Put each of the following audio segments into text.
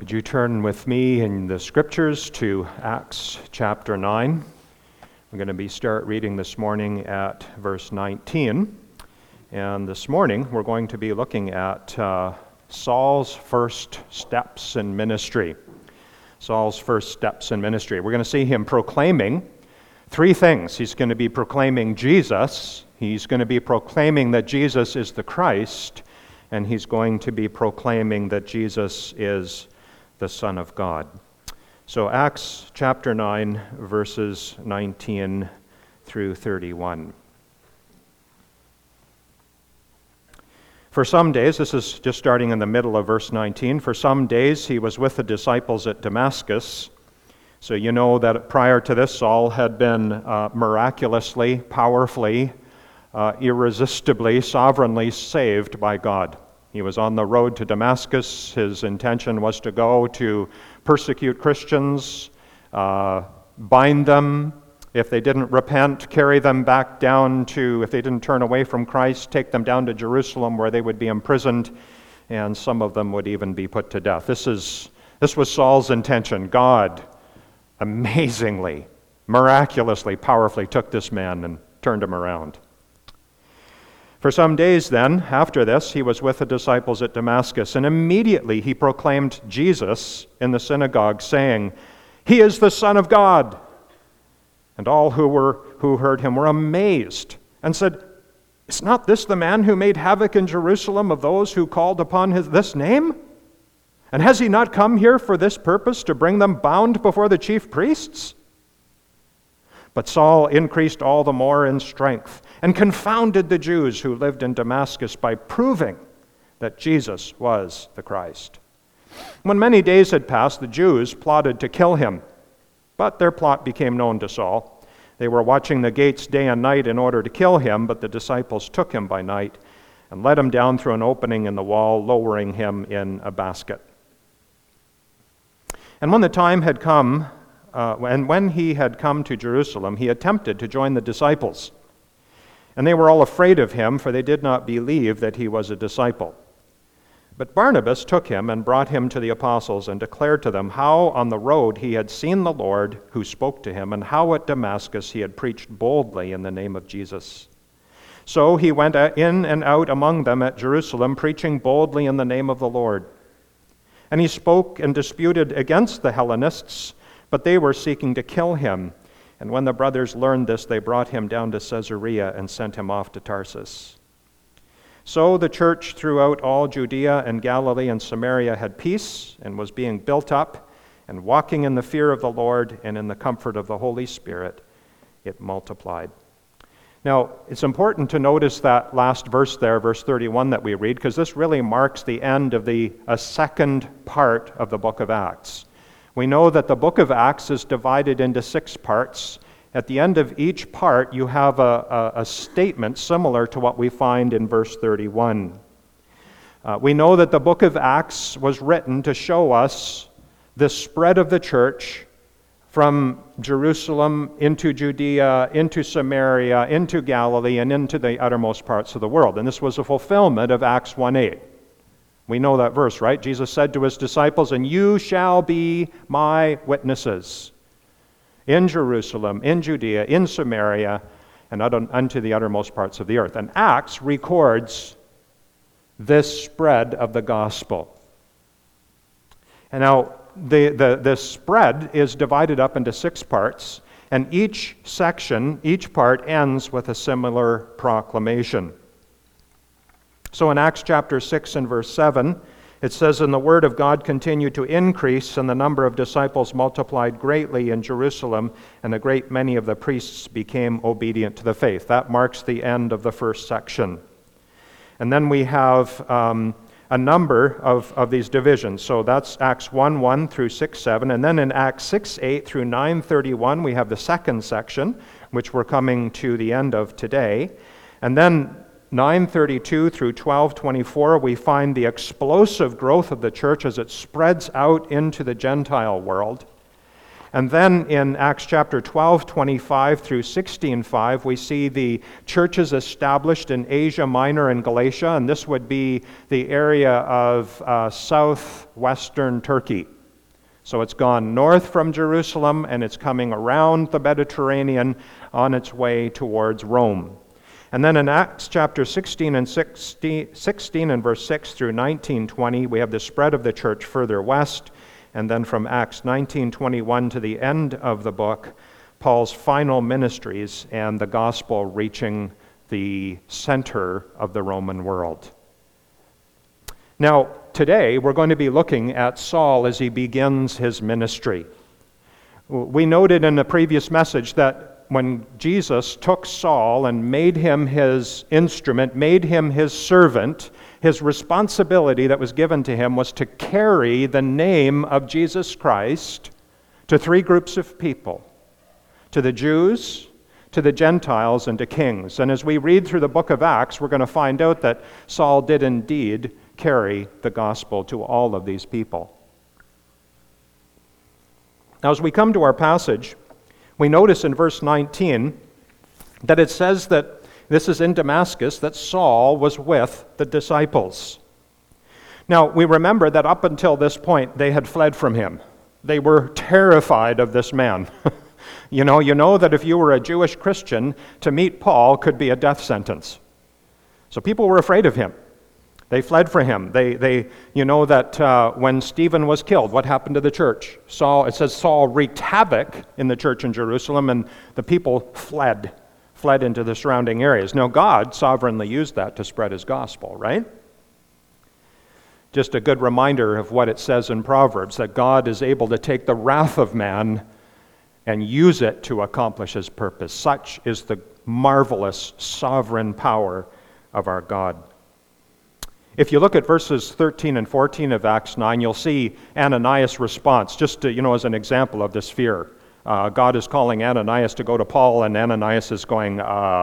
Would you turn with me in the scriptures to Acts chapter 9? We're going to start reading this morning at verse 19. And this morning we're going to be looking at Saul's first steps in ministry. Saul's first steps in ministry. We're going to see him proclaiming three things. He's going to be proclaiming Jesus. He's going to be proclaiming that Jesus is the Christ. And he's going to be proclaiming that Jesus is the Son of God. So Acts chapter 9, verses 19 through 31. For some days, this is just starting in the middle of verse 19, for some days he was with the disciples at Damascus. So you know that prior to this, Saul had been miraculously, powerfully, irresistibly, sovereignly saved by God. He was on the road to Damascus. His intention was to go to persecute Christians, bind them. If they didn't repent, carry them back down to, if they didn't turn away from Christ, take them down to Jerusalem where they would be imprisoned, and some of them would even be put to death. This was Saul's intention. God amazingly, miraculously, powerfully took this man and turned him around. For some days then, after this, he was with the disciples at Damascus, and immediately he proclaimed Jesus in the synagogue, saying, "He is the Son of God." And all who heard him were amazed and said, "Is not this the man who made havoc in Jerusalem of those who called upon this name? And has he not come here for this purpose, to bring them bound before the chief priests?" But Saul increased all the more in strength and confounded the Jews who lived in Damascus by proving that Jesus was the Christ. When many days had passed, the Jews plotted to kill him, but their plot became known to Saul. They were watching the gates day and night in order to kill him, but the disciples took him by night and let him down through an opening in the wall, lowering him in a basket. And when the time had come, when he had come to Jerusalem, he attempted to join the disciples. And they were all afraid of him, for they did not believe that he was a disciple. But Barnabas took him and brought him to the apostles and declared to them how on the road he had seen the Lord who spoke to him, and how at Damascus he had preached boldly in the name of Jesus. So he went in and out among them at Jerusalem, preaching boldly in the name of the Lord. And he spoke and disputed against the Hellenists, but they were seeking to kill him. And when the brothers learned this, they brought him down to Caesarea and sent him off to Tarsus. So the church throughout all Judea and Galilee and Samaria had peace and was being built up, and walking in the fear of the Lord and in the comfort of the Holy Spirit, it multiplied. Now, it's important to notice that last verse there, verse 31 that we read, because this really marks the end of a second part of the book of Acts. We know that the book of Acts is divided into 6 parts. At the end of each part, you have a statement similar to what we find in verse 31. We know that the book of Acts was written to show us the spread of the church from Jerusalem into Judea, into Samaria, into Galilee, and into the uttermost parts of the world. And this was a fulfillment of Acts 1:8. We know that verse, right? Jesus said to his disciples, "And you shall be my witnesses in Jerusalem, in Judea, in Samaria, and unto the uttermost parts of the earth." And Acts records this spread of the gospel. And now, the spread is divided up into 6 parts, and each section, each part ends with a similar proclamation. So in Acts chapter 6 and verse 7, it says, "And the word of God continued to increase, and the number of disciples multiplied greatly in Jerusalem, and a great many of the priests became obedient to the faith." That marks the end of the first section. And then we have a number of these divisions. So that's Acts 1:1 through 6:7. And then in Acts 6:8 through 9:31, we have the second section, which we're coming to the end of today. And then 9:32 through 12:24, we find the explosive growth of the church as it spreads out into the Gentile world. And then in Acts chapter 12:25 through 16:5, we see the churches established in Asia Minor and Galatia, and this would be the area of southwestern Turkey. So it's gone north from Jerusalem, and it's coming around the Mediterranean on its way towards Rome. And then in Acts chapter 16 and verse 6 through 19:20, we have the spread of the church further west. And then from Acts 19:21 to the end of the book, Paul's final ministries and the gospel reaching the center of the Roman world. Now, today we're going to be looking at Saul as he begins his ministry. We noted in the previous message that when Jesus took Saul and made him his instrument, made him his servant, his responsibility that was given to him was to carry the name of Jesus Christ to three groups of people: to the Jews, to the Gentiles, and to kings. And as we read through the book of Acts, we're going to find out that Saul did indeed carry the gospel to all of these people. Now, as we come to our passage, we notice in verse 19 that it says that this is in Damascus, that Saul was with the disciples. Now, we remember that up until this point, they had fled from him. They were terrified of this man. You know that if you were a Jewish Christian, to meet Paul could be a death sentence. So people were afraid of him. They fled for him. You know that when Stephen was killed, what happened to the church? It says Saul wreaked havoc in the church in Jerusalem, and the people fled into the surrounding areas. Now, God sovereignly used that to spread his gospel, right? Just a good reminder of what it says in Proverbs, that God is able to take the wrath of man and use it to accomplish his purpose. Such is the marvelous sovereign power of our God. If you look at verses 13 and 14 of Acts 9, you'll see Ananias' response, just to, as an example of this fear. God is calling Ananias to go to Paul, and Ananias is going,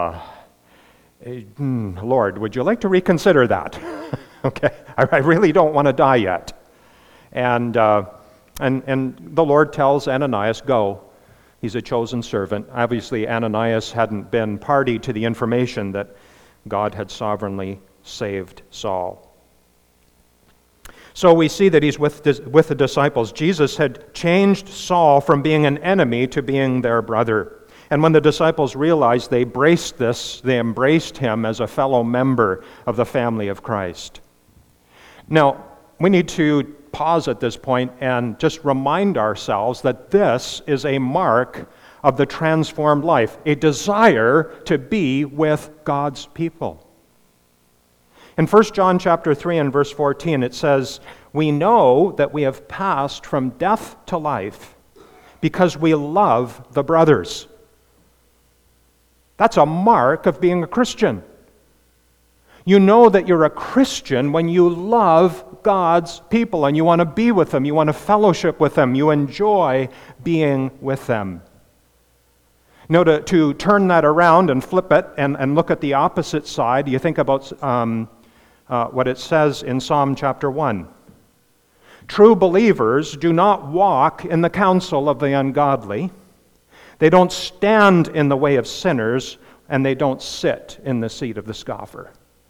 Lord, would you like to reconsider that? Okay, I really don't want to die yet. And the Lord tells Ananias, go. He's a chosen servant. Obviously, Ananias hadn't been party to the information that God had sovereignly saved Saul. So we see that he's with the disciples. Jesus had changed Saul from being an enemy to being their brother. And when the disciples realized, they embraced him as a fellow member of the family of Christ. Now, we need to pause at this point and just remind ourselves that this is a mark of the transformed life, a desire to be with God's people. In 1 John chapter 3 and verse 14, it says, "We know that we have passed from death to life because we love the brothers." That's a mark of being a Christian. You know that you're a Christian when you love God's people and you want to be with them, you want to fellowship with them, you enjoy being with them. Now, to turn that around and flip it and look at the opposite side, you think about what it says in Psalm chapter 1. True believers do not walk in the counsel of the ungodly. They don't stand in the way of sinners, and they don't sit in the seat of the scoffer.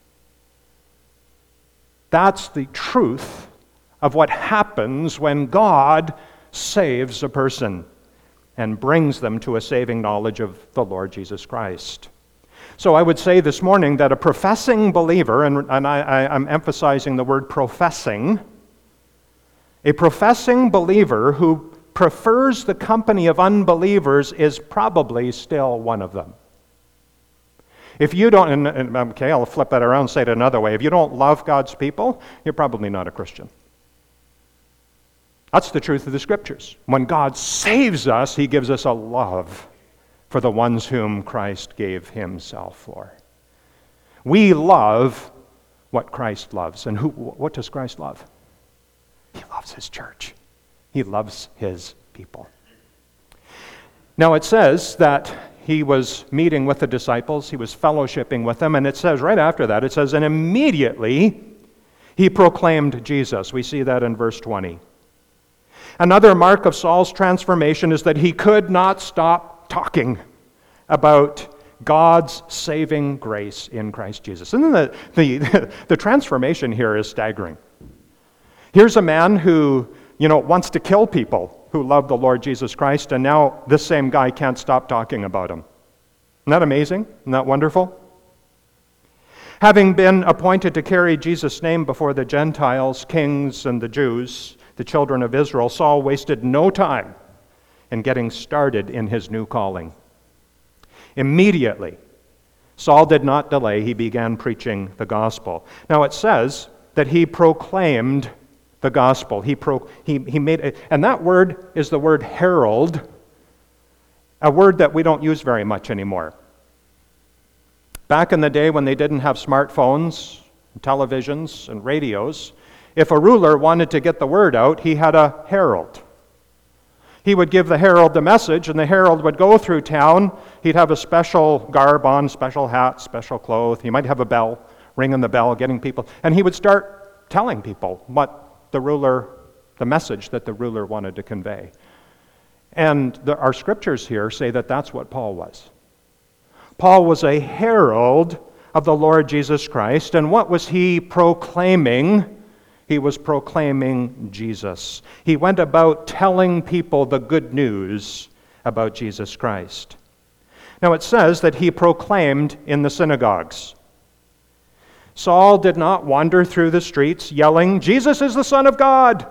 That's the truth of what happens when God saves a person and brings them to a saving knowledge of the Lord Jesus Christ. So I would say this morning that a professing believer, and I'm emphasizing the word professing, a professing believer who prefers the company of unbelievers is probably still one of them. If you don't, okay, I'll flip that around and say it another way. If you don't love God's people, you're probably not a Christian. That's the truth of the Scriptures. When God saves us, He gives us a love for the ones whom Christ gave Himself for. We love what Christ loves. And what does Christ love? He loves His church. He loves His people. Now it says that He was meeting with the disciples, He was fellowshipping with them, and it says right after that, it says, and immediately He proclaimed Jesus. We see that in verse 20. Another mark of Saul's transformation is that he could not stop talking about God's saving grace in Christ Jesus. And the transformation here is staggering. Here's a man who wants to kill people who love the Lord Jesus Christ, and now this same guy can't stop talking about him. Isn't that amazing? Isn't that wonderful? Having been appointed to carry Jesus' name before the Gentiles, kings, and the Jews, the children of Israel, Saul wasted no time in getting started in his new calling. Immediately, Saul did not delay. He began preaching the gospel. Now it says that he proclaimed the gospel. He made it, and that word is the word herald, a word that we don't use very much anymore. Back in the day when they didn't have smartphones, televisions, and radios, if a ruler wanted to get the word out, he had a herald. He would give the herald the message, and the herald would go through town. He'd have a special garb on, special hat, special clothes. He might have a bell, ringing the bell, getting people. And he would start telling people what the message that the ruler wanted to convey. And our scriptures here say that that's what Paul was. Paul was a herald of the Lord Jesus Christ. And what was he proclaiming? He was proclaiming Jesus. He went about telling people the good news about Jesus Christ. Now it says that he proclaimed in the synagogues. Saul did not wander through the streets yelling, "Jesus is the Son of God."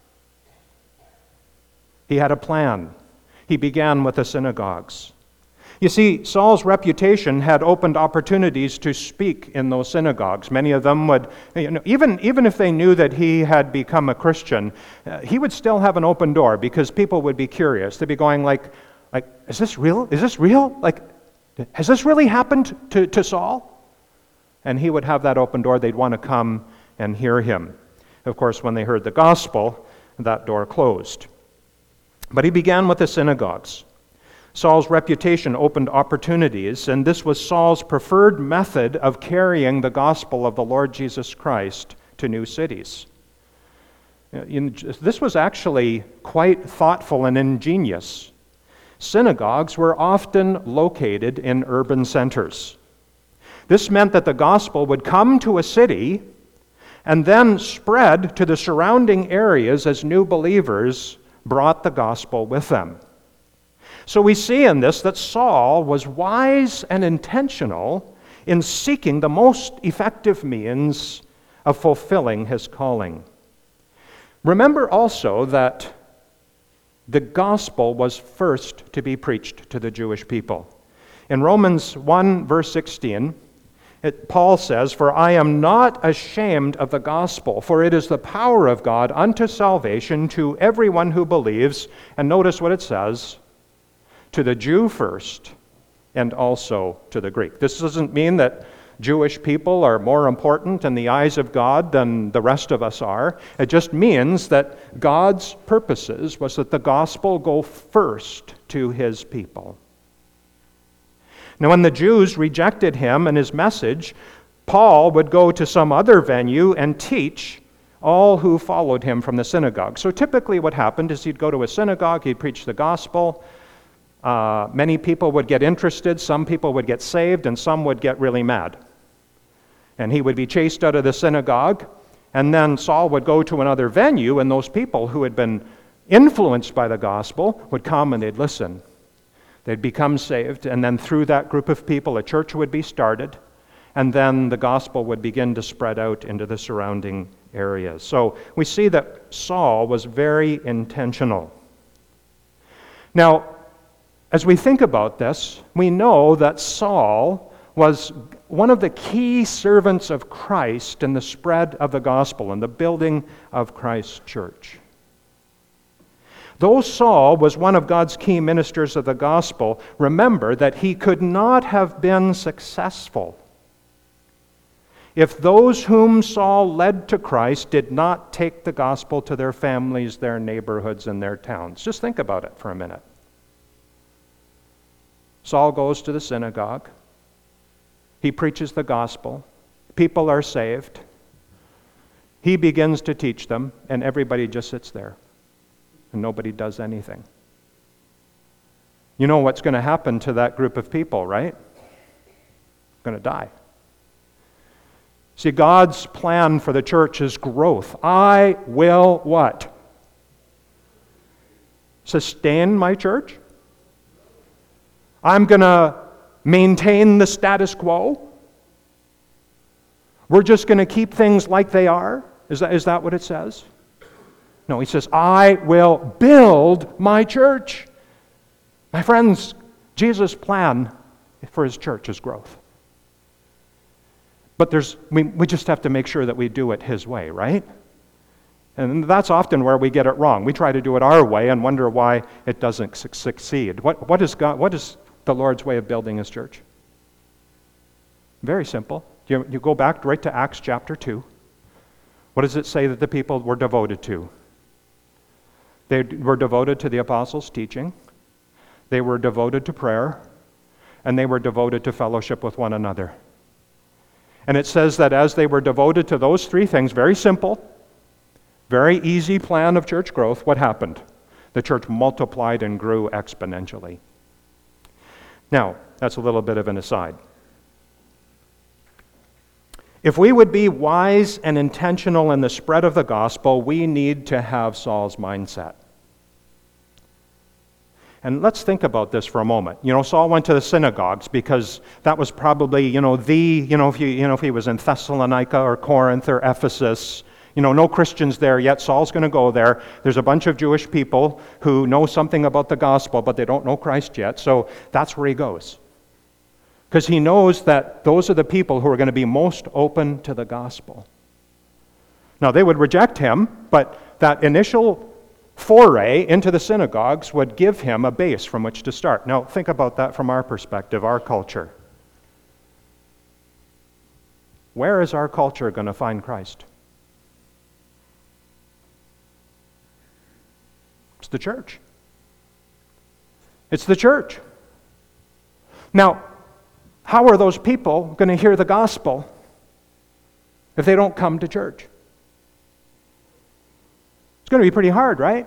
He had a plan. He began with the synagogues. You see, Saul's reputation had opened opportunities to speak in those synagogues. Many of them would, even if they knew that he had become a Christian, he would still have an open door because people would be curious. They'd be going like, is this real? Is this real? Like, has this really happened to Saul? And he would have that open door. They'd want to come and hear him. Of course, when they heard the gospel, that door closed. But he began with the synagogues. Saul's reputation opened opportunities, and this was Saul's preferred method of carrying the gospel of the Lord Jesus Christ to new cities. This was actually quite thoughtful and ingenious. Synagogues were often located in urban centers. This meant that the gospel would come to a city and then spread to the surrounding areas as new believers brought the gospel with them. So we see in this that Saul was wise and intentional in seeking the most effective means of fulfilling his calling. Remember also that the gospel was first to be preached to the Jewish people. In Romans 1, verse 16, Paul says, "For I am not ashamed of the gospel, for it is the power of God unto salvation to everyone who believes." And notice what it says, to the Jew first, and also to the Greek. This doesn't mean that Jewish people are more important in the eyes of God than the rest of us are. It just means that God's purposes was that the gospel go first to his people. Now, when the Jews rejected him and his message, Paul would go to some other venue and teach all who followed him from the synagogue. So typically what happened is he'd go to a synagogue, he'd preach the gospel. Many people would get interested, some people would get saved, and some would get really mad. And he would be chased out of the synagogue, and then Saul would go to another venue, and those people who had been influenced by the gospel would come and they'd listen. They'd become saved, and then through that group of people, a church would be started, and then the gospel would begin to spread out into the surrounding areas. So we see that Saul was very intentional. Now, as we think about this, we know that Saul was one of the key servants of Christ in the spread of the gospel and the building of Christ's church. Though Saul was one of God's key ministers of the gospel, remember that he could not have been successful if those whom Saul led to Christ did not take the gospel to their families, their neighborhoods, and their towns. Just think about it for a minute. Saul goes to the synagogue. He preaches the gospel. People are saved. He begins to teach them, and everybody just sits there, and nobody does anything. You know what's going to happen to that group of people, right? Going to die. See, God's plan for the church is growth. I will what? sustain my church? I'm going to maintain the status quo? We're just going to keep things like they are? Is that what it says? No, he says, I will build my church. My friends, Jesus' plan for his church is growth. But we just have to make sure that we do it his way, right? And that's often where we get it wrong. We try to do it our way and wonder why it doesn't succeed. What is the Lord's way of building his church? Very simple. You go back right to Acts chapter 2. What does it say that the people were devoted to? They were devoted to the apostles' teaching. They were devoted to prayer. And they were devoted to fellowship with one another. And it says that as they were devoted to those three things, very simple, very easy plan of church growth, what happened? The church multiplied and grew exponentially. Now, that's a little bit of an aside. If we would be wise and intentional in the spread of the gospel, we need to have Saul's mindset. And let's think about this for a moment. Saul went to the synagogues because that was probably, if he was in Thessalonica or Corinth or Ephesus, no Christians there yet. Saul's going to go there. There's a bunch of Jewish people who know something about the gospel, but they don't know Christ yet. So that's where he goes. Because he knows that those are the people who are going to be most open to the gospel. Now, they would reject him, but that initial foray into the synagogues would give him a base from which to start. Now, think about that from our perspective, our culture. Where is our culture going to find Christ? It's the church. It's the church. Now, how are those people going to hear the gospel if they don't come to church? It's going to be pretty hard, right?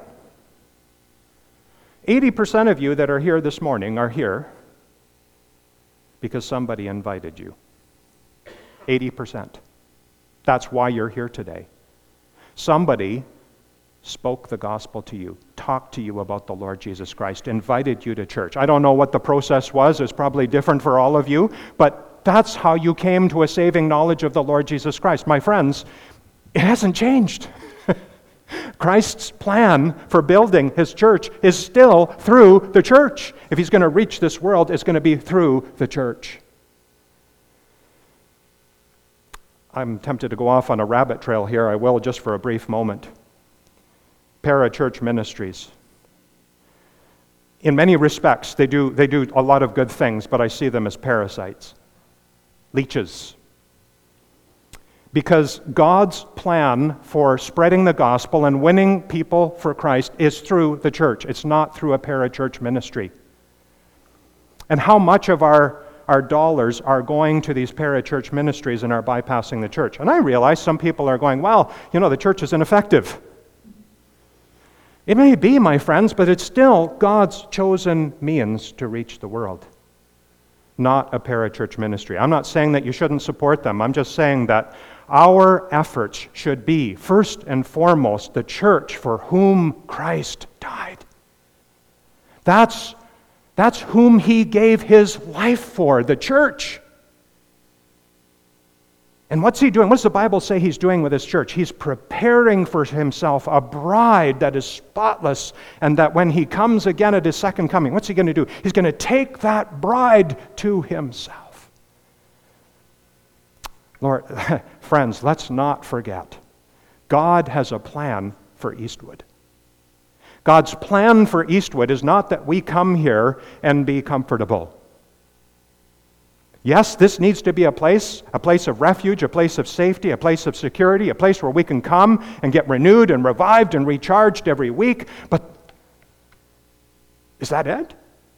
80% of you that are here this morning are here because somebody invited you. 80%. That's why you're here today. Somebody spoke the gospel to you, talked to you about the Lord Jesus Christ, invited you to church. I don't know what the process was. It's probably different for all of you, but that's how you came to a saving knowledge of the Lord Jesus Christ. My friends, it hasn't changed. Christ's plan for building his church is still through the church. If he's going to reach this world, it's going to be through the church. I'm tempted to go off on a rabbit trail here. I will just for a brief moment. Parachurch ministries. In many respects, they do a lot of good things, but I see them as parasites, leeches. Because God's plan for spreading the gospel and winning people for Christ is through the church. It's not through a parachurch ministry. And how much of our dollars are going to these parachurch ministries and are bypassing the church? And I realize some people are going, well, the church is ineffective. It may be, my friends, but it's still God's chosen means to reach the world, not a parachurch ministry. I'm not saying that you shouldn't support them. I'm just saying that our efforts should be, first and foremost, the church for whom Christ died. That's whom he gave his life for, the church. And what's he doing? What does the Bible say he's doing with his church? He's preparing for himself a bride that is spotless, and that when he comes again at his second coming, what's he going to do? He's going to take that bride to himself. Lord, friends, let's not forget, God has a plan for Eastwood. God's plan for Eastwood is not that we come here and be comfortable. Yes, this needs to be a place of refuge, a place of safety, a place of security, a place where we can come and get renewed and revived and recharged every week. But is that it?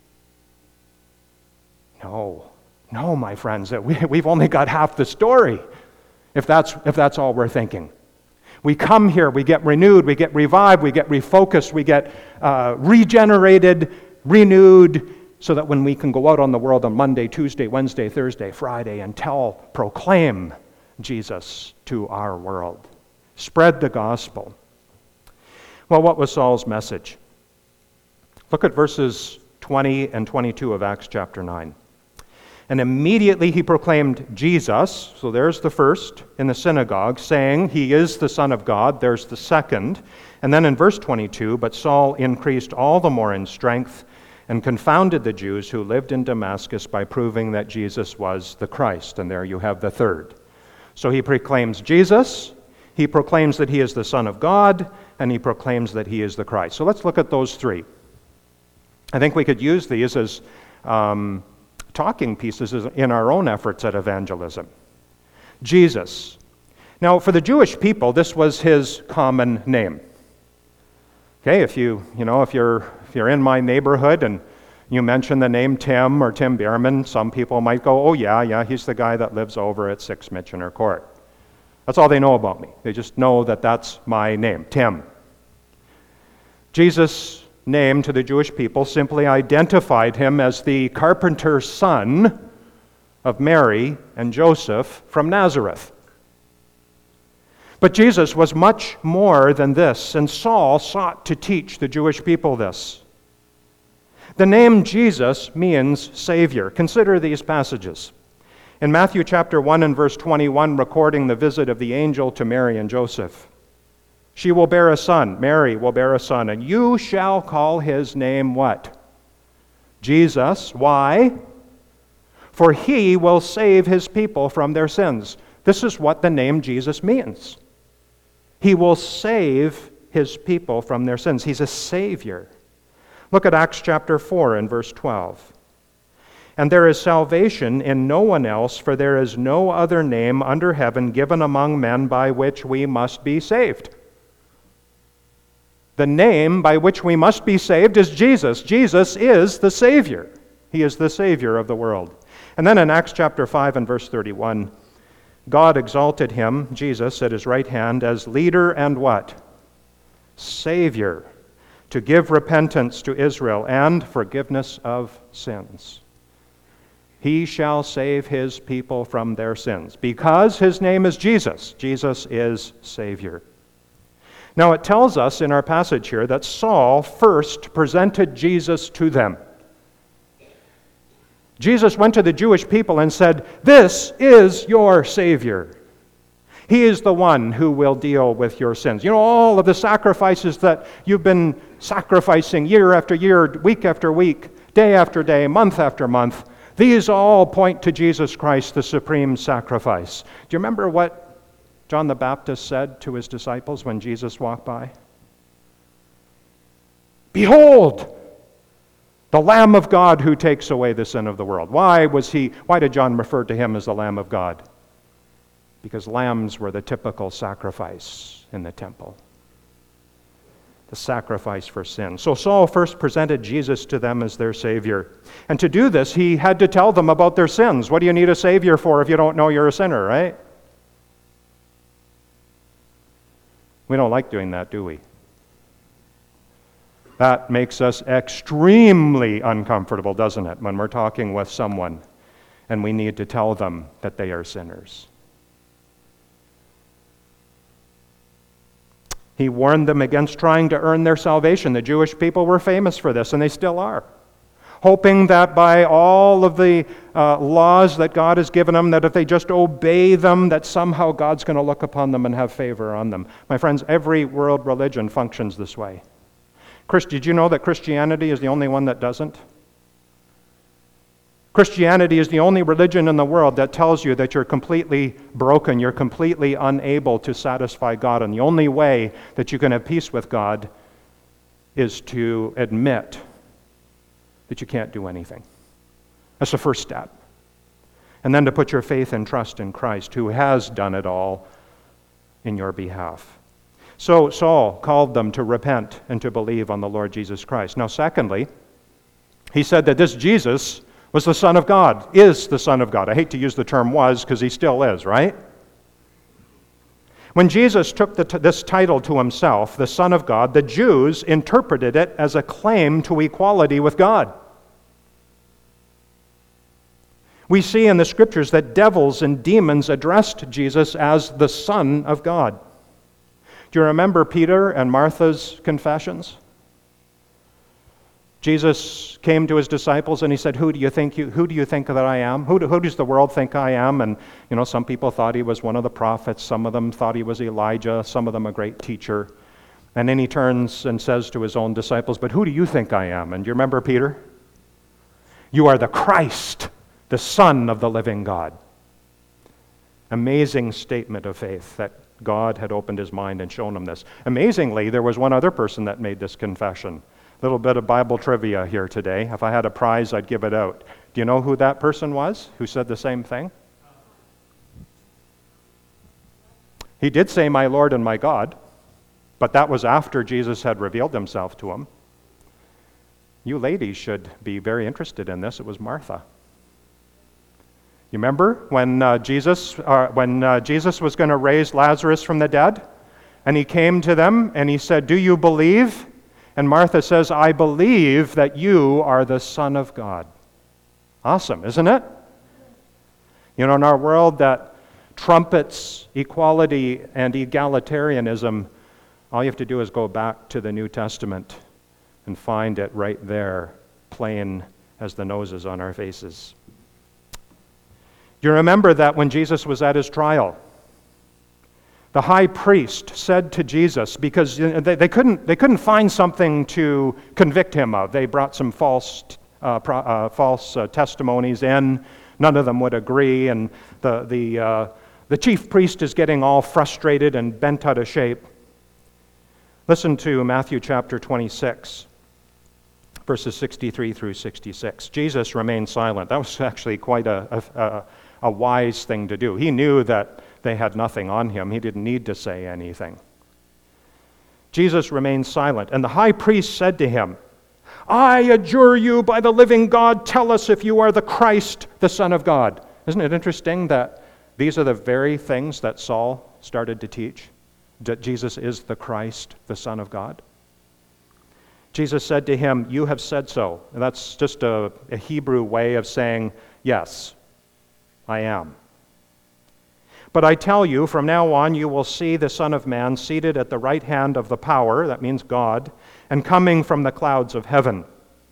No, my friends. We've only got half the story, if that's all we're thinking. We come here, we get renewed, we get revived, we get refocused, we get regenerated, renewed, so that when we can go out on the world on Monday, Tuesday, Wednesday, Thursday, Friday, and proclaim Jesus to our world. Spread the gospel. Well, what was Saul's message? Look at verses 20 and 22 of Acts chapter 9. And immediately he proclaimed Jesus, so there's the first, in the synagogue, saying he is the Son of God. There's the second. And then in verse 22, but Saul increased all the more in strength and confounded the Jews who lived in Damascus by proving that Jesus was the Christ. And there you have the third. So he proclaims Jesus, he proclaims that he is the Son of God, and he proclaims that he is the Christ. So let's look at those three. I think we could use these as talking pieces in our own efforts at evangelism. Jesus. Now, for the Jewish people, this was his common name. Okay, if you're in my neighborhood and you mention the name Tim or Tim Bierman, some people might go, oh yeah, he's the guy that lives over at 6 Michener Court. That's all they know about me. They just know that that's my name, Tim. Jesus' name to the Jewish people simply identified him as the carpenter's son of Mary and Joseph from Nazareth. But Jesus was much more than this, and Saul sought to teach the Jewish people this. The name Jesus means Savior. Consider these passages. In Matthew chapter 1 and verse 21, recording the visit of the angel to Mary and Joseph. She will bear a son, Mary will bear a son, and you shall call his name what? Jesus. Why? For he will save his people from their sins. This is what the name Jesus means. He will save his people from their sins. He's a Savior. Look at Acts chapter 4 and verse 12. And there is salvation in no one else, for there is no other name under heaven given among men by which we must be saved. The name by which we must be saved is Jesus. Jesus is the Savior. He is the Savior of the world. And then in Acts chapter 5 and verse 31, God exalted him, Jesus, at his right hand as leader and what? Savior, to give repentance to Israel and forgiveness of sins. He shall save his people from their sins. Because his name is Jesus, Jesus is Savior. Now it tells us in our passage here that Saul first presented Jesus to them. Jesus went to the Jewish people and said, "This is your Savior. He is the one who will deal with your sins." You know, all of the sacrifices that you've been sacrificing year after year, week after week, day after day, month after month, these all point to Jesus Christ, the supreme sacrifice. Do you remember what John the Baptist said to his disciples when Jesus walked by? "Behold, the Lamb of God who takes away the sin of the world." Why did John refer to him as the Lamb of God? Because lambs were the typical sacrifice in the temple. The sacrifice for sin. So Saul first presented Jesus to them as their Savior. And to do this, he had to tell them about their sins. What do you need a Savior for if you don't know you're a sinner, right? We don't like doing that, do we? That makes us extremely uncomfortable, doesn't it, when we're talking with someone and we need to tell them that they are sinners. He warned them against trying to earn their salvation. The Jewish people were famous for this, and they still are. Hoping that by all of the laws that God has given them, that if they just obey them, that somehow God's going to look upon them and have favor on them. My friends, every world religion functions this way. Did you know that Christianity is the only one that doesn't? Christianity is the only religion in the world that tells you that you're completely broken, you're completely unable to satisfy God, and the only way that you can have peace with God is to admit that you can't do anything. That's the first step. And then to put your faith and trust in Christ, who has done it all in your behalf. So Saul called them to repent and to believe on the Lord Jesus Christ. Now, secondly, he said that this Jesus was the Son of God, is the Son of God. I hate to use the term was because he still is, right? When Jesus took this title to himself, the Son of God, the Jews interpreted it as a claim to equality with God. We see in the Scriptures that devils and demons addressed Jesus as the Son of God. Do you remember Peter and Martha's confessions? Jesus came to his disciples and he said, who do you think that I am? Who does the world think I am? And, some people thought he was one of the prophets. Some of them thought he was Elijah. Some of them a great teacher. And then he turns and says to his own disciples, but who do you think I am? And do you remember Peter? You are the Christ, the Son of the living God. Amazing statement of faith that God had opened his mind and shown him this. Amazingly, there was one other person that made this confession. A little bit of Bible trivia here today. If I had a prize, I'd give it out. Do you know who that person was who said the same thing? He did say, my Lord and my God, but that was after Jesus had revealed himself to him. You ladies should be very interested in this. It was Martha. You remember when Jesus was going to raise Lazarus from the dead? And he came to them and he said, do you believe? And Martha says, I believe that you are the Son of God. Awesome, isn't it? In our world that trumpets equality and egalitarianism, all you have to do is go back to the New Testament and find it right there, plain as the noses on our faces. Do you remember that when Jesus was at his trial, the high priest said to Jesus, because they couldn't find something to convict him of. They brought some false testimonies in. None of them would agree, and the chief priest is getting all frustrated and bent out of shape. Listen to Matthew chapter 26, verses 63 through 66. Jesus remained silent. That was actually quite a wise thing to do. He knew that they had nothing on him. He didn't need to say anything. Jesus remained silent, and the high priest said to him, I adjure you by the living God, tell us if you are the Christ, the Son of God. Isn't it interesting that these are the very things that Saul started to teach? That Jesus is the Christ, the Son of God? Jesus said to him, you have said so. And that's just a Hebrew way of saying, yes, I am. But I tell you, from now on you will see the Son of Man seated at the right hand of the power, that means God, and coming from the clouds of heaven.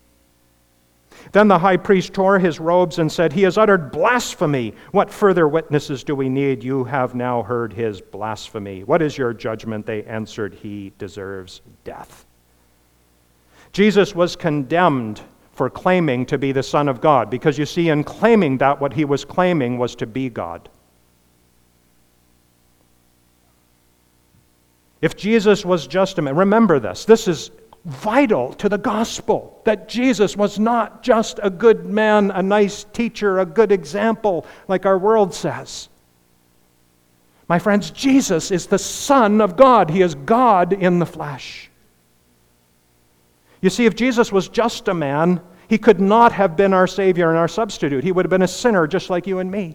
Then the high priest tore his robes and said, he has uttered blasphemy. What further witnesses do we need? You have now heard his blasphemy. What is your judgment? They answered, he deserves death. Jesus was condemned for claiming to be the Son of God, because you see, in claiming that, what he was claiming was to be God. If Jesus was just a man, remember this is vital to the gospel, that Jesus was not just a good man, a nice teacher, a good example, like our world says. My friends, Jesus is the Son of God. He is God in the flesh. You see, if Jesus was just a man, he could not have been our Savior and our substitute. He would have been a sinner just like you and me.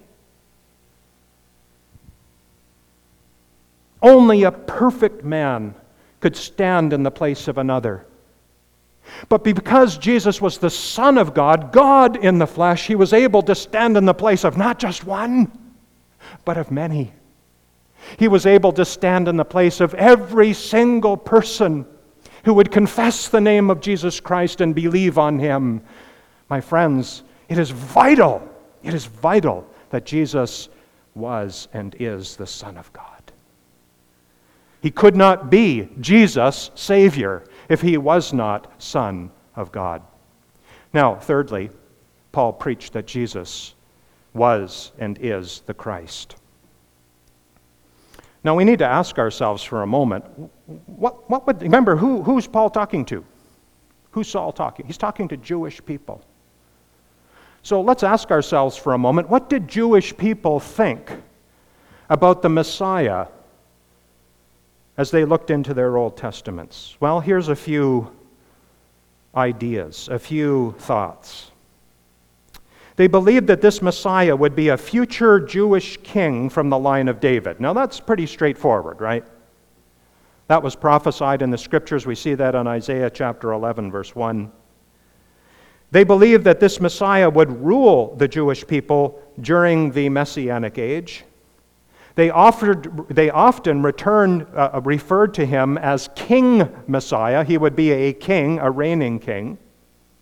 Only a perfect man could stand in the place of another. But because Jesus was the Son of God, God in the flesh, he was able to stand in the place of not just one, but of many. He was able to stand in the place of every single person who would confess the name of Jesus Christ and believe on him. My friends, it is vital that Jesus was and is the Son of God. He could not be Jesus, Savior, if he was not Son of God. Now, thirdly, Paul preached that Jesus was and is the Christ. Now, we need to ask ourselves for a moment, remember, who's Paul talking to? Who's Saul talking? He's talking to Jewish people. So let's ask ourselves for a moment, what did Jewish people think about the Messiah as they looked into their Old Testaments? Well, here's a few ideas, a few thoughts. They believed that this Messiah would be a future Jewish king from the line of David. Now, that's pretty straightforward, right? That was prophesied in the Scriptures. We see that in Isaiah chapter 11, verse 1. They believed that this Messiah would rule the Jewish people during the Messianic age. They often referred to him as King Messiah. He would be a king, a reigning king.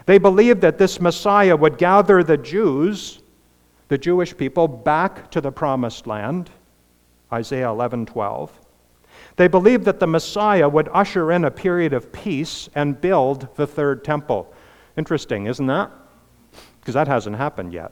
They believed that this Messiah would gather the Jews, the Jewish people, back to the promised land, Isaiah 11:12. They believed that the Messiah would usher in a period of peace and build the third temple. Interesting, isn't that? Because that hasn't happened yet.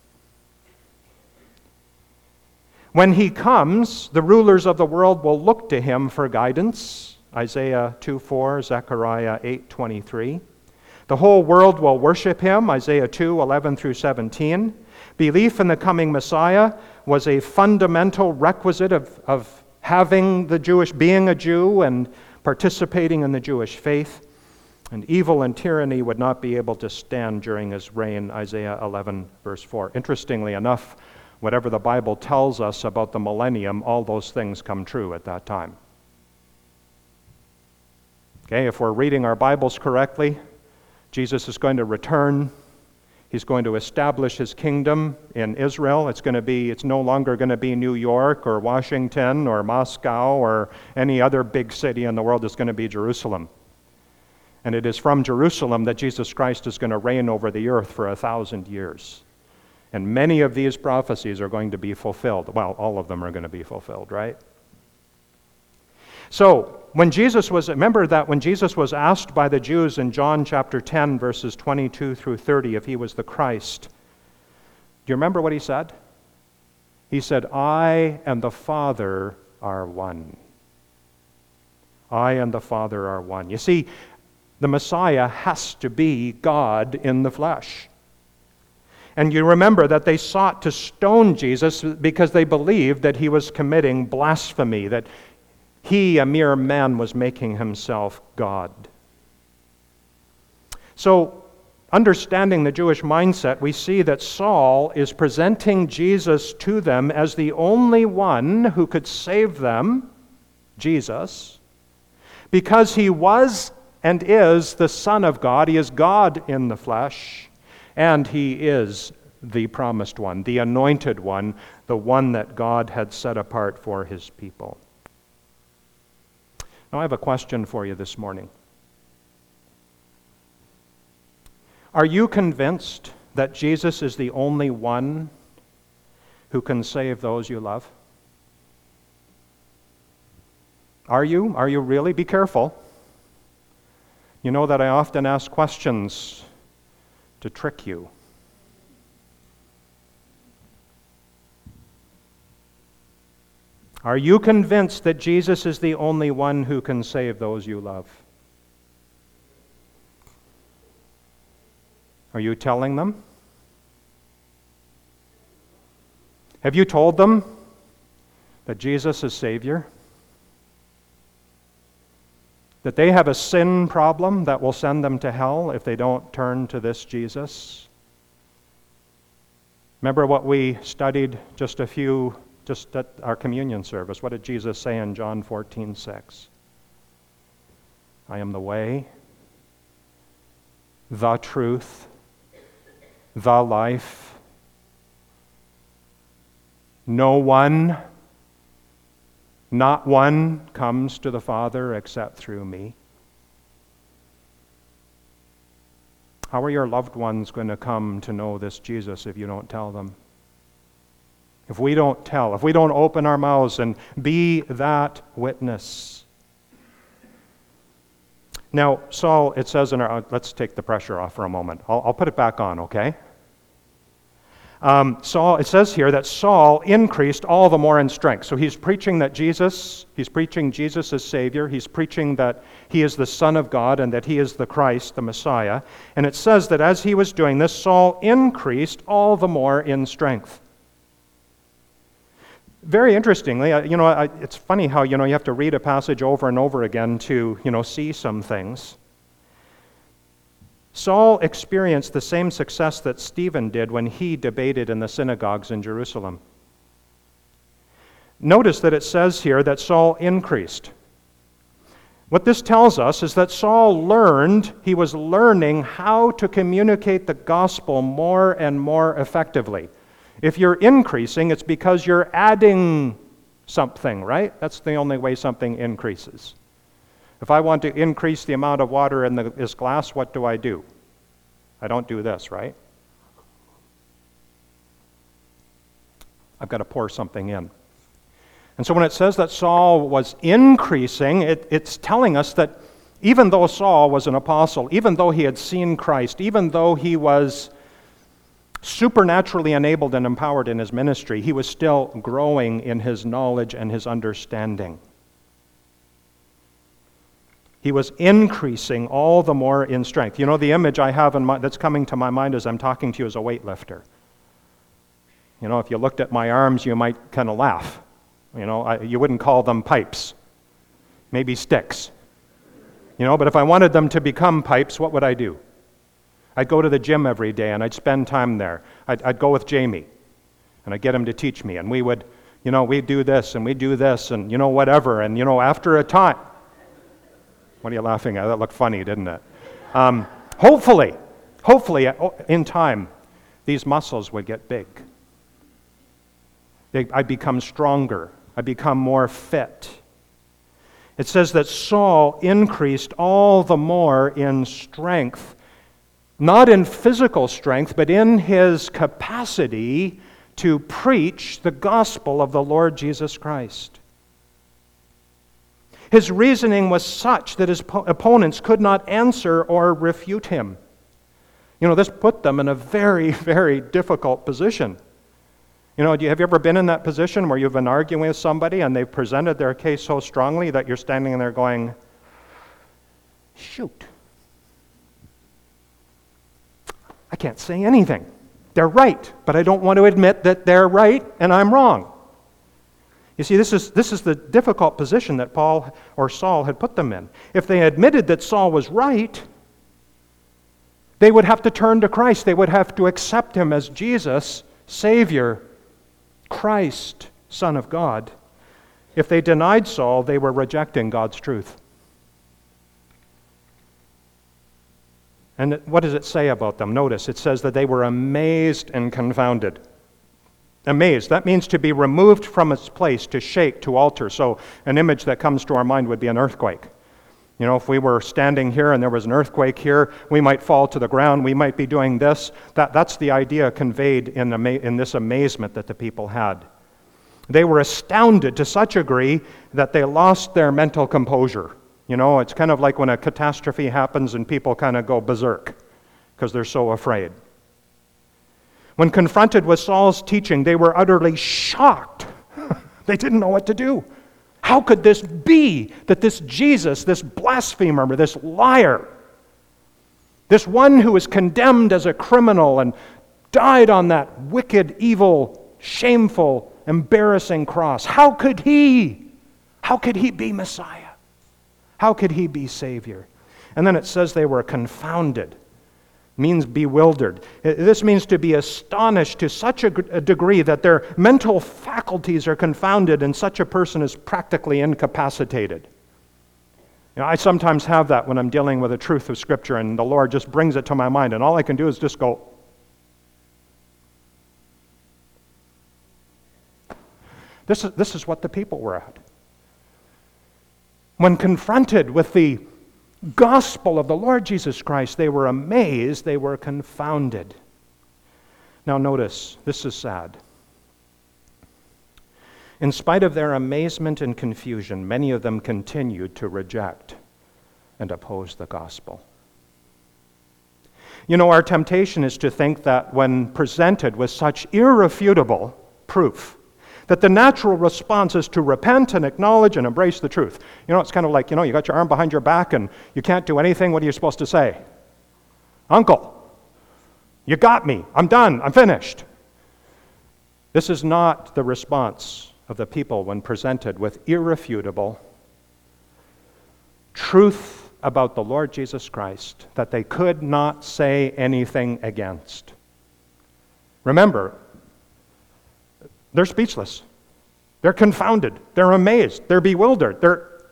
When he comes, the rulers of the world will look to him for guidance, Isaiah 2:4, Zechariah 8:23. The whole world will worship him, Isaiah 2:11 through 17. Belief in the coming Messiah was a fundamental requisite of having being a Jew and participating in the Jewish faith. And evil and tyranny would not be able to stand during his reign, Isaiah 11, verse 4. Interestingly enough, whatever the Bible tells us about the millennium, all those things come true at that time. Okay, if we're reading our Bibles correctly, Jesus is going to return. He's going to establish his kingdom in Israel. It's no longer going to be New York or Washington or Moscow or any other big city in the world. It's going to be Jerusalem. And it is from Jerusalem that Jesus Christ is going to reign over the earth for 1,000 years. And many of these prophecies are going to be fulfilled. Well, all of them are going to be fulfilled, right? So, remember that when Jesus was asked by the Jews in John chapter 10, verses 22 through 30, if he was the Christ, do you remember what he said? He said, "I and the Father are one." I and the Father are one. You see, the Messiah has to be God in the flesh. And you remember that they sought to stone Jesus because they believed that he was committing blasphemy, that he, a mere man, was making himself God. So, understanding the Jewish mindset, we see that Saul is presenting Jesus to them as the only one who could save them, Jesus, because he was and is the Son of God. He is God in the flesh, and he is the promised one, the anointed one, the one that God had set apart for his people. Now, I have a question for you this morning. Are you convinced that Jesus is the only one who can save those you love? Are you? Are you really? Be careful. You know that I often ask questions to trick you. Are you convinced that Jesus is the only one who can save those you love? Are you telling them? Have you told them that Jesus is Savior? That they have a sin problem that will send them to hell if they don't turn to this Jesus? Remember what we studied just at our communion service. What did Jesus say in John 14:6? I am the way, the truth, the life. No one, not one, comes to the Father except through me. How are your loved ones going to come to know this Jesus if you don't tell them? If we don't open our mouths and be that witness. Now, Saul, it says let's take the pressure off for a moment. I'll put it back on, okay? It says here that Saul increased all the more in strength. So he's preaching Jesus as Savior. He's preaching that he is the Son of God and that he is the Christ, the Messiah. And it says that as he was doing this, Saul increased all the more in strength. Very interestingly, it's funny how, you have to read a passage over and over again to, see some things. Saul experienced the same success that Stephen did when he debated in the synagogues in Jerusalem. Notice that it says here that Saul increased. What this tells us is that Saul he was learning how to communicate the gospel more and more effectively. If you're increasing, it's because you're adding something, right? That's the only way something increases. If I want to increase the amount of water in this glass, what do? I don't do this, right? I've got to pour something in. And so when it says that Saul was increasing, it's telling us that even though Saul was an apostle, even though he had seen Christ, even though he was supernaturally enabled and empowered in his ministry, he was still growing in his knowledge and his understanding. He was increasing all the more in strength. You know, the image I have that's coming to my mind as I'm talking to you is a weightlifter. You know, if you looked at my arms, you might kind of laugh. You know, you wouldn't call them pipes, maybe sticks. You know, but if I wanted them to become pipes, what would I do? I'd go to the gym every day and I'd spend time there. I'd go with Jamie and I'd get him to teach me. And we would, you know, we'd do this and we'd do this and, you know, whatever. And, you know, after a time, what are you laughing at? That looked funny, didn't it? Hopefully, in time, these muscles would get big. I'd become stronger. I'd become more fit. It says that Saul increased all the more in strength, not in physical strength, but in his capacity to preach the gospel of the Lord Jesus Christ. His reasoning was such that his opponents could not answer or refute him. You know, this put them in a very, very difficult position. You know, have you ever been in that position where you've been arguing with somebody and they've presented their case so strongly that you're standing there going, shoot, I can't say anything. They're right, but I don't want to admit that they're right and I'm wrong. You see, this is the difficult position that Paul or Saul had put them in. If they admitted that Saul was right, they would have to turn to Christ. They would have to accept him as Jesus, Savior, Christ, Son of God. If they denied Saul, they were rejecting God's truth. And what does it say about them? Notice, it says that they were amazed and confounded. Amazed, that means to be removed from its place, to shake, to alter. So an image that comes to our mind would be an earthquake. You know, if we were standing here and there was an earthquake here, we might fall to the ground, we might be doing this. That's the idea conveyed in this amazement that the people had. They were astounded to such a degree that they lost their mental composure. You know, it's kind of like when a catastrophe happens and people kind of go berserk because they're so afraid. When confronted with Saul's teaching, they were utterly shocked. They didn't know what to do. How could this be that this Jesus, this blasphemer, this liar, this one who was condemned as a criminal and died on that wicked, evil, shameful, embarrassing cross, how could he be Messiah? How could he be Savior? And then it says they were confounded. Means bewildered. This means to be astonished to such a degree that their mental faculties are confounded and such a person is practically incapacitated. You know, I sometimes have that when I'm dealing with the truth of Scripture and the Lord just brings it to my mind and all I can do is just go, this is what the people were at. When confronted with the gospel of the Lord Jesus Christ, they were amazed, they were confounded. Now notice, this is sad. In spite of their amazement and confusion, many of them continued to reject and oppose the gospel. You know, our temptation is to think that when presented with such irrefutable proof, that the natural response is to repent and acknowledge and embrace the truth. You know, it's kind of like, you know, you got your arm behind your back and you can't do anything. What are you supposed to say? Uncle, you got me. I'm done. I'm finished. This is not the response of the people when presented with irrefutable truth about the Lord Jesus Christ that they could not say anything against. Remember, they're speechless. They're confounded. They're amazed. They're bewildered.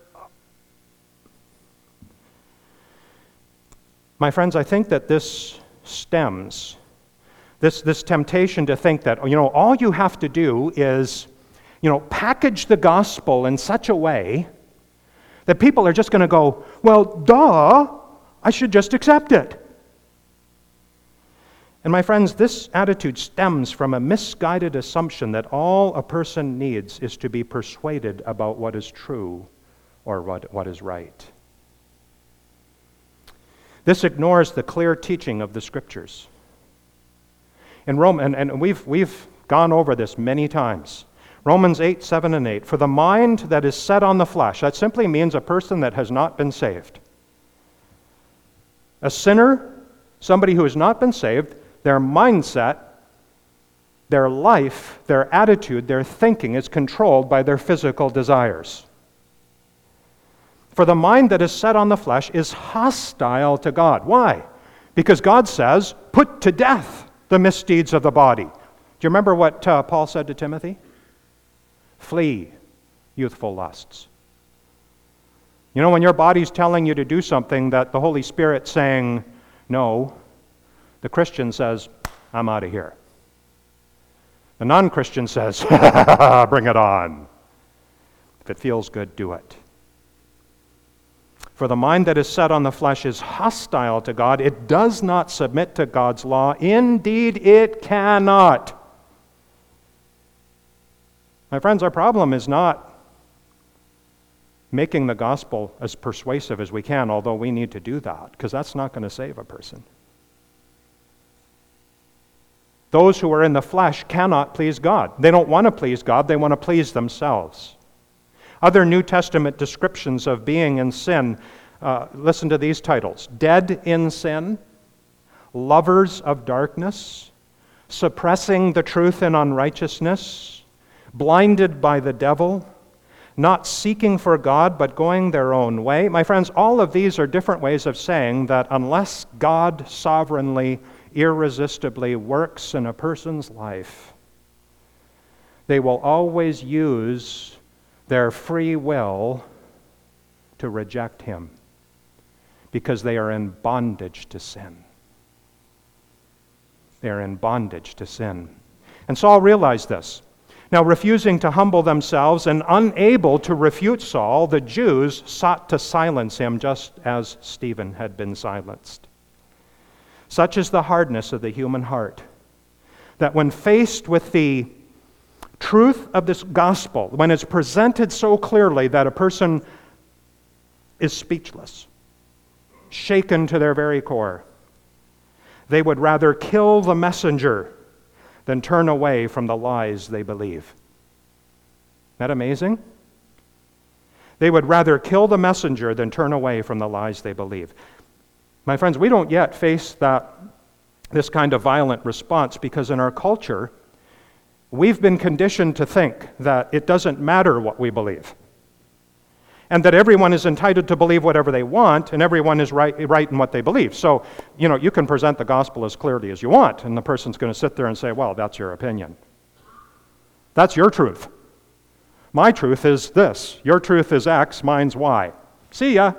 My friends, I think that this stems, this temptation to think that, you know, all you have to do is, you know, package the gospel in such a way that people are just going to go, well, duh, I should just accept it. And my friends, this attitude stems from a misguided assumption that all a person needs is to be persuaded about what is true or what is right. This ignores the clear teaching of the Scriptures. In Rome, and we've gone over this many times. Romans 8, 7, and 8. For the mind that is set on the flesh, that simply means a person that has not been saved. A sinner, somebody who has not been saved, their mindset, their life, their attitude, their thinking is controlled by their physical desires. For the mind that is set on the flesh is hostile to God. Why? Because God says, put to death the misdeeds of the body. Do you remember what Paul said to Timothy? Flee youthful lusts. You know, when your body's telling you to do something that the Holy Spirit's saying, no, the Christian says, I'm out of here. The non-Christian says, bring it on. If it feels good, do it. For the mind that is set on the flesh is hostile to God. It does not submit to God's law. Indeed, it cannot. My friends, our problem is not making the gospel as persuasive as we can, although we need to do that, because that's not going to save a person. Those who are in the flesh cannot please God. They don't want to please God, they want to please themselves. Other New Testament descriptions of being in sin, listen to these titles: dead in sin, lovers of darkness, suppressing the truth in unrighteousness, blinded by the devil, not seeking for God but going their own way. My friends, all of these are different ways of saying that unless God sovereignly, irresistibly works in a person's life, they will always use their free will to reject Him because they are in bondage to sin. They are in bondage to sin. And Saul realized this. Now, refusing to humble themselves and unable to refute Saul, the Jews sought to silence him just as Stephen had been silenced. Such is the hardness of the human heart, that when faced with the truth of this gospel, when it's presented so clearly that a person is speechless, shaken to their very core, they would rather kill the messenger than turn away from the lies they believe. Isn't that amazing? They would rather kill the messenger than turn away from the lies they believe. My friends, we don't yet face this kind of violent response because in our culture, we've been conditioned to think that it doesn't matter what we believe, and that everyone is entitled to believe whatever they want, and everyone is right in what they believe. So, you can present the gospel as clearly as you want, and the person's going to sit there and say, well, that's your opinion. That's your truth. My truth is this. Your truth is X, mine's Y. See ya.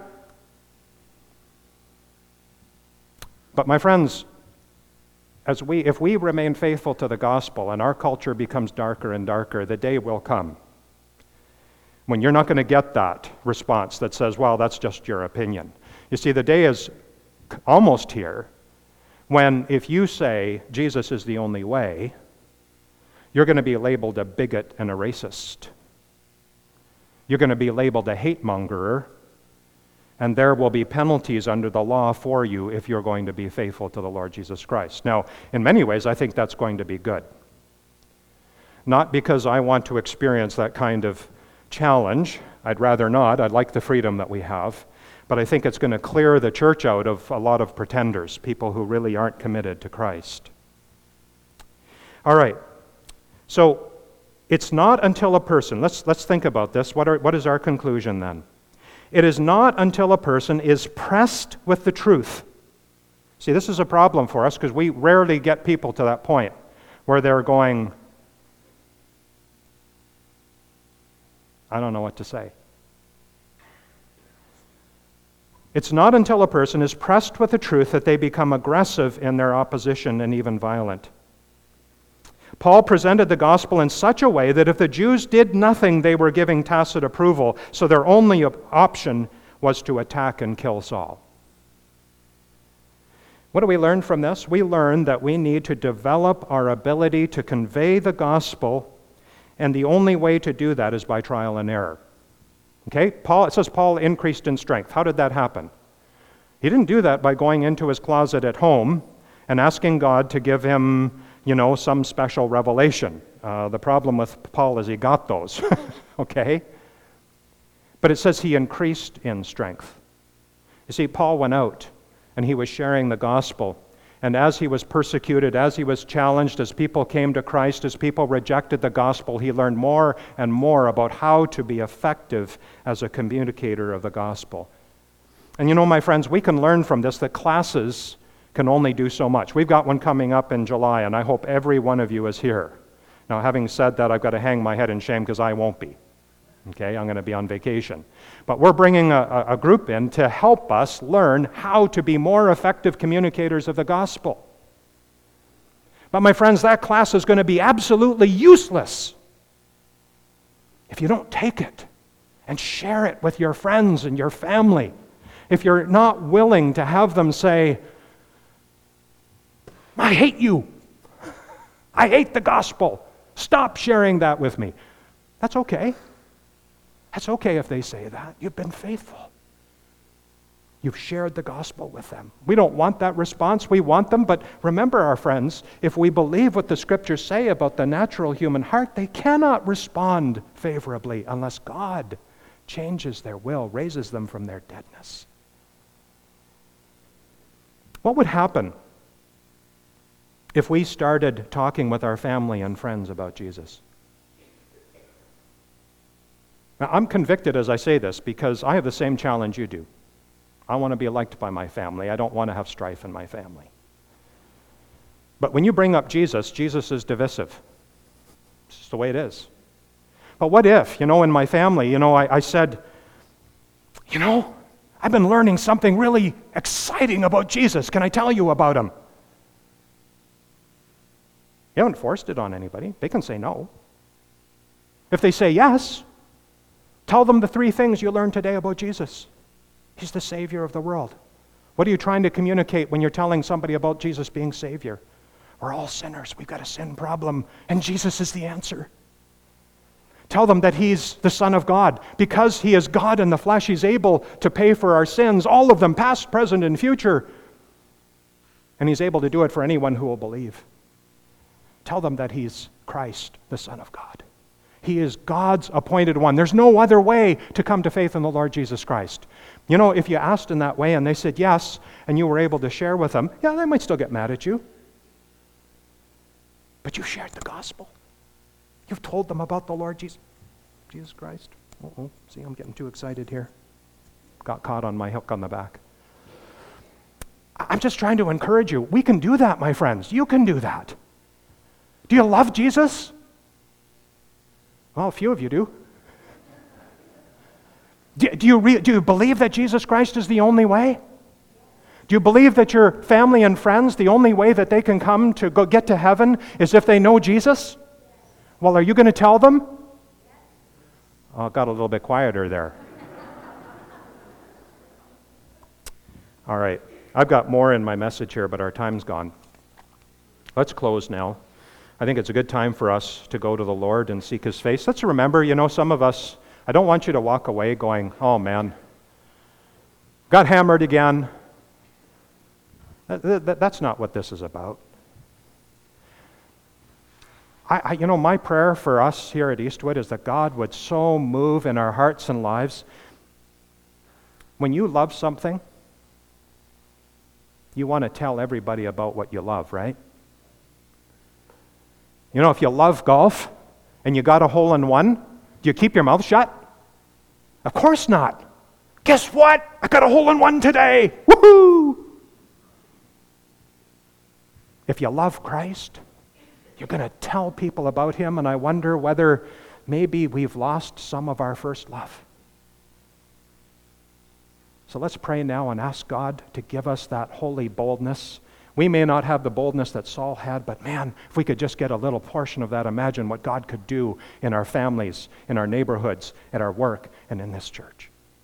But my friends, if we remain faithful to the gospel and our culture becomes darker and darker, the day will come when you're not going to get that response that says, well, that's just your opinion. You see, the day is almost here when if you say Jesus is the only way, you're going to be labeled a bigot and a racist. You're going to be labeled a hate mongerer, and there will be penalties under the law for you if you're going to be faithful to the Lord Jesus Christ. Now, in many ways, I think that's going to be good. Not because I want to experience that kind of challenge. I'd rather not. I'd like the freedom that we have. But I think it's going to clear the church out of a lot of pretenders, people who really aren't committed to Christ. All right. So it's not until a person, let's think about this. What is our conclusion then? It is not until a person is pressed with the truth. See, this is a problem for us because we rarely get people to that point where they're going, I don't know what to say. It's not until a person is pressed with the truth that they become aggressive in their opposition and even violent. Paul presented the gospel in such a way that if the Jews did nothing, they were giving tacit approval, so their only option was to attack and kill Saul. What do we learn from this? We learn that we need to develop our ability to convey the gospel, and the only way to do that is by trial and error. Okay? It says Paul increased in strength. How did that happen? He didn't do that by going into his closet at home and asking God to give him, some special revelation. The problem with Paul is he got those, okay? But it says he increased in strength. You see, Paul went out and he was sharing the gospel. And as he was persecuted, as he was challenged, as people came to Christ, as people rejected the gospel, he learned more and more about how to be effective as a communicator of the gospel. And my friends, we can learn from this that classes can only do so much. We've got one coming up in July, and I hope every one of you is here. Now, having said that, I've got to hang my head in shame because I won't be. Okay, I'm going to be on vacation. But we're bringing a group in to help us learn how to be more effective communicators of the gospel. But my friends, that class is going to be absolutely useless if you don't take it and share it with your friends and your family. If you're not willing to have them say, I hate you. I hate the gospel. Stop sharing that with me. That's okay. That's okay if they say that. You've been faithful. You've shared the gospel with them. We don't want that response. We want them. But remember, our friends, if we believe what the scriptures say about the natural human heart, they cannot respond favorably unless God changes their will, raises them from their deadness. What would happen if we started talking with our family and friends about Jesus? Now, I'm convicted as I say this because I have the same challenge you do. I want to be liked by my family. I don't want to have strife in my family. But when you bring up Jesus, Jesus is divisive. It's just the way it is. But what if, in my family, I said, I've been learning something really exciting about Jesus. Can I tell you about him? You haven't forced it on anybody. They can say no. If they say yes, tell them the 3 things you learned today about Jesus. He's the Savior of the world. What are you trying to communicate when you're telling somebody about Jesus being Savior? We're all sinners. We've got a sin problem, and Jesus is the answer. Tell them that He's the Son of God. Because He is God in the flesh, He's able to pay for our sins, all of them, past, present, and future. And He's able to do it for anyone who will believe. Tell them that He's Christ, the Son of God. He is God's appointed one. There's no other way to come to faith in the Lord Jesus Christ. If you asked in that way and they said yes, and you were able to share with them, yeah, they might still get mad at you. But you shared the gospel. You've told them about the Lord Jesus Christ. See, I'm getting too excited here. Got caught on my hook on the back. I'm just trying to encourage you. We can do that, my friends. You can do that. Do you love Jesus? Well, a few of you do. Do you believe that Jesus Christ is the only way? Do you believe that your family and friends, the only way that they can come to get to heaven is if they know Jesus? Well, are you going to tell them? Oh, it got a little bit quieter there. All right. I've got more in my message here, but our time's gone. Let's close now. I think it's a good time for us to go to the Lord and seek His face. Let's remember, some of us, I don't want you to walk away going, oh man, got hammered again. That's not what this is about. My prayer for us here at Eastwood is that God would so move in our hearts and lives. When you love something, you want to tell everybody about what you love, right? If you love golf and you got a hole-in-one, do you keep your mouth shut? Of course not. Guess what? I got a hole-in-one today. Woohoo! If you love Christ, you're going to tell people about Him, and I wonder whether maybe we've lost some of our first love. So let's pray now and ask God to give us that holy boldness. We may not have the boldness that Saul had, but man, if we could just get a little portion of that, imagine what God could do in our families, in our neighborhoods, at our work, and in this church.